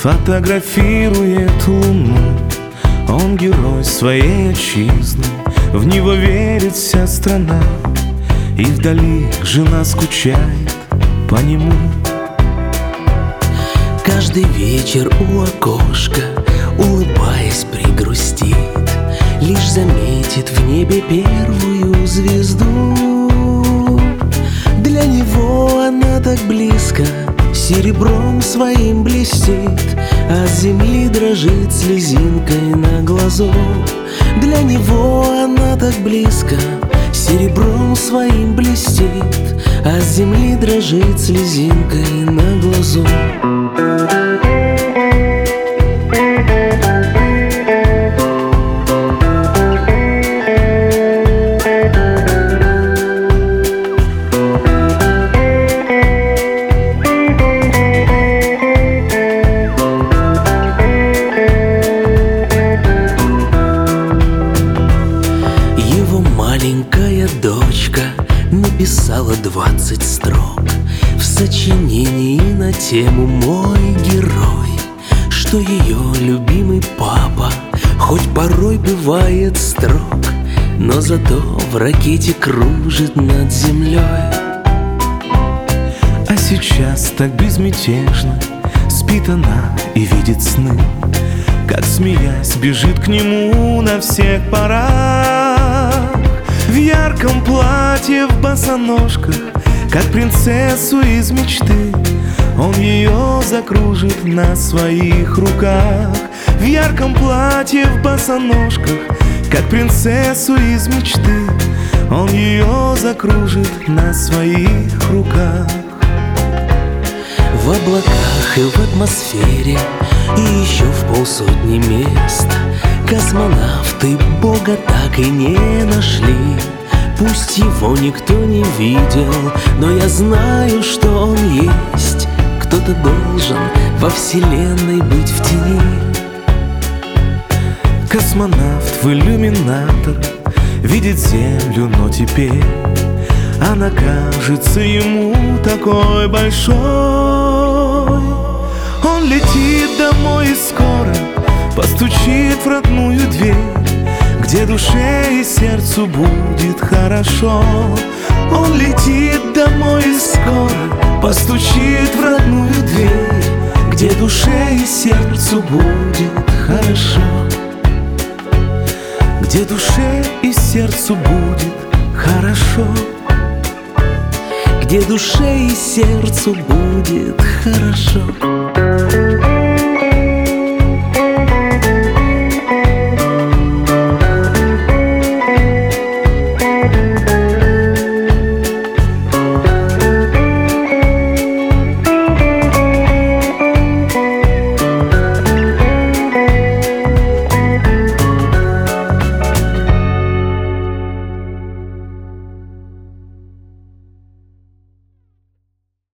фотографирует луну. Он герой своей отчизны, в него верит вся страна, и вдали жена скучает по нему. Каждый вечер у окошка, улыбаясь, пригрустит, лишь заметит в небе первую звезду. Для него она так близко, серебром своим блестит, а с земли дрожит слезинкой на глазу. Для него она так близко, серебром своим блестит, а с земли дрожит слезинкой на глазу. Маленькая дочка написала 20 строк в сочинении на тему «Мой герой», что ее любимый папа хоть порой бывает строг, но зато в ракете кружит над землей. А сейчас так безмятежно спит она и видит сны, как, смеясь, бежит к нему на всех парах. В ярком платье, в босоножках, как принцессу из мечты, он ее закружит на своих руках. В ярком платье, в босоножках, как принцессу из мечты, он ее закружит на своих руках. В облаках и в атмосфере, и еще в полсотни мест космонавты Бога так и не нашли. Пусть его никто не видел, но я знаю, что он есть. Кто-то должен во вселенной быть в тени. Космонавт в иллюминатор видит Землю, но теперь она кажется ему такой большой. Он летит домой и скоро постучит в родную дверь, где душе и сердцу будет хорошо. Он летит домой и скоро постучит в родную дверь, где душе и сердцу будет хорошо. Где душе и сердцу будет хорошо. Где душе и сердцу будет хорошо.